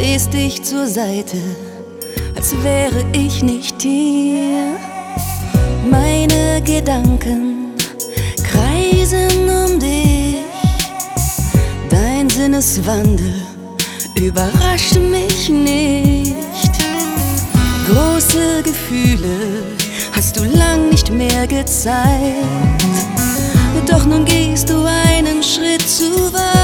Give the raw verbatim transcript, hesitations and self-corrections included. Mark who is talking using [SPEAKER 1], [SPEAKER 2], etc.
[SPEAKER 1] drehst dich zur Seite, als wäre ich nicht hier. Meine Gedanken kreisen um dich. Dein Sinneswandel überrascht mich nicht. Große Gefühle hast du lang nicht mehr gezeigt, doch nun gehst du einen Schritt zu weit.